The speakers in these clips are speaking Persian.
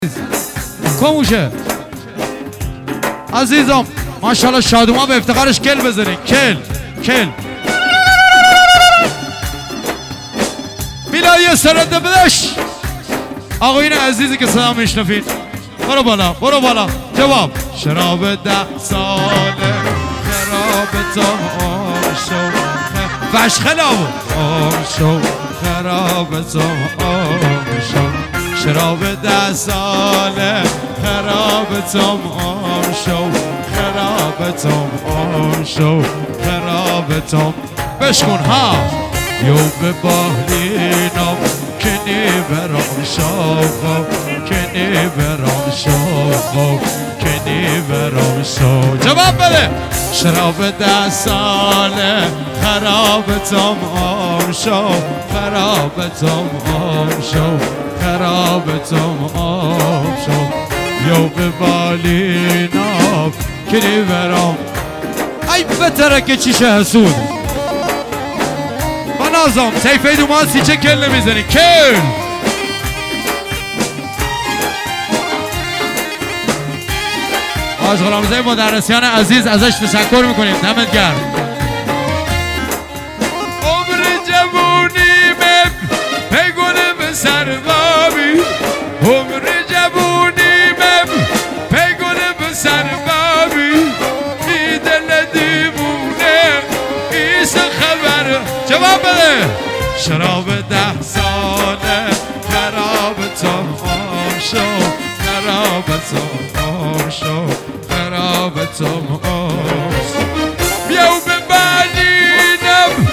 کموشه عزیزم ماشاءالله شادوما به افتخارش کل بزنین کل میلایی سرنده بدش آقایین عزیزی که صدا میشنفید برو بالا جواب شراب 10 ساله خرابتم آم شو وشخلابو آم شو خرابتم آم شو شراب 10 ساله خرابتم آم شو خرابتم آم شو خرابتم بشکن ها یو به بالینم کنی برام شاخو کنی برام شاخو کنی برام شو جواب بده شراب 10 ساله خرابتم آم شو خرابتم آم شو خرابتم آم شو یو به بالینم کنی برام ای بتره که چیشه حسود نازم تیفه دوماسی چه کل نمیزنی کل از غلامزه مدرسیان عزیز ازش تشکر میکنیم دمت گرم عمر جوونی بگونه به سربابی عمر جوونی بگونه به سربابی ای دل دیوونه ایست خبر جواب بده شراب 10 ساله خرابتم آم شو خرابتم آم شو خرابتم آم شو بیاو ببالینم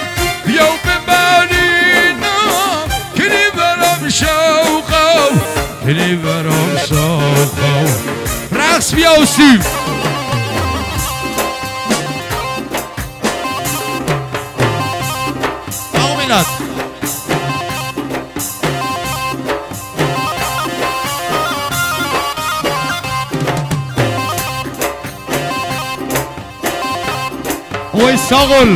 کنی برام شوقو کنی برام شوقو رقص بیاو سیم وای ساغل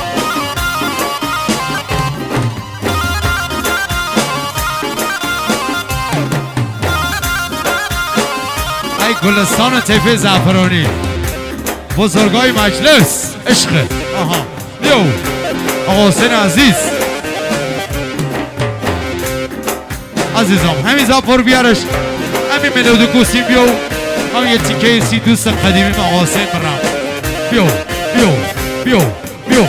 ای گلستان تیفه زعفرانی بزرگای مجلس عشق آها بیو آقا حسین عزیز عزیزم همین زفر بیارش همین ملودو کوسیم بیو همین یه تیکه سی دوست قدیمی من آقا حسین برم بیو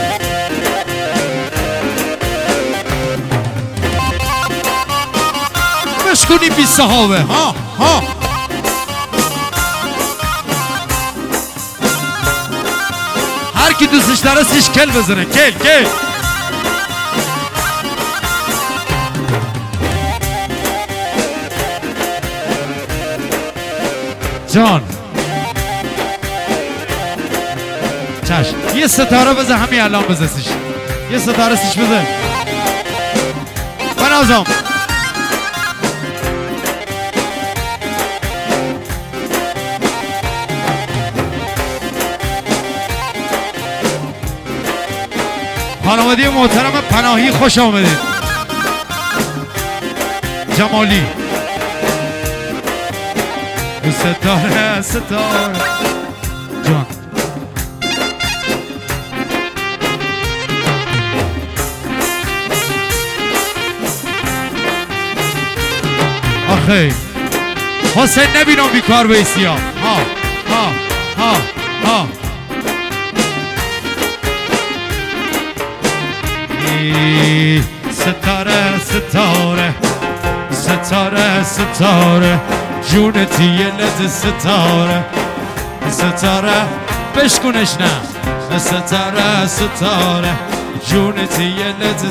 بشکنی بی صحابه ها هر کی دوستش داره سیش کل بزنه کل جان چشم یه ستاره بزن همین الان بزن سیش یه ستاره سیش بزن بنازم خانواده محترم پناهی خوش آمدید جمالی ستاره جان آخه حسین نبینم بیکار بیسی ها ستاره جونتی یه لد ستاره بشکنش نه ستاره جونتی یه لد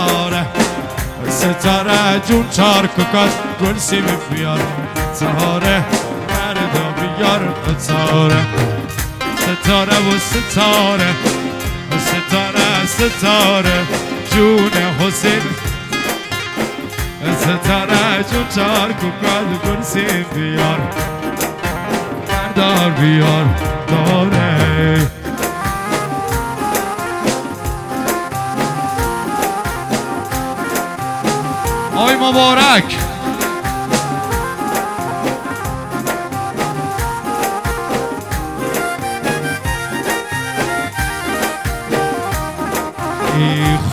ستاره جون چار ککات گل سیم بیار ستاره مردا بیار ستاره و ستاره جون حسین ستاره جون چار ککات گل سیم بیار مردار بیار داره آی مبارک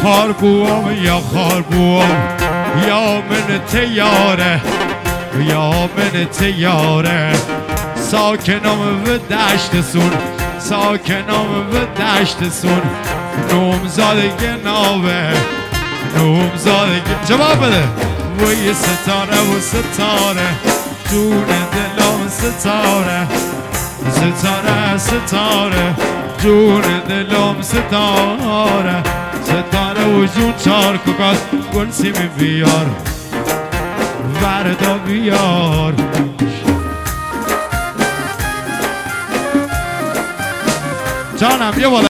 خار بوام یا خار بوام یا من تیاره یا من تیاره ساکنم و دشت سون ساکنم و دشت سون نومزادگی ناوه نومزادگی جواب بده وی ستاره و ستاره جون دلم ستاره ستاره ستاره جون دلم ستاره ستاره و جون چار ککات گل سیمی بیار وردا بیار جانم یه بالا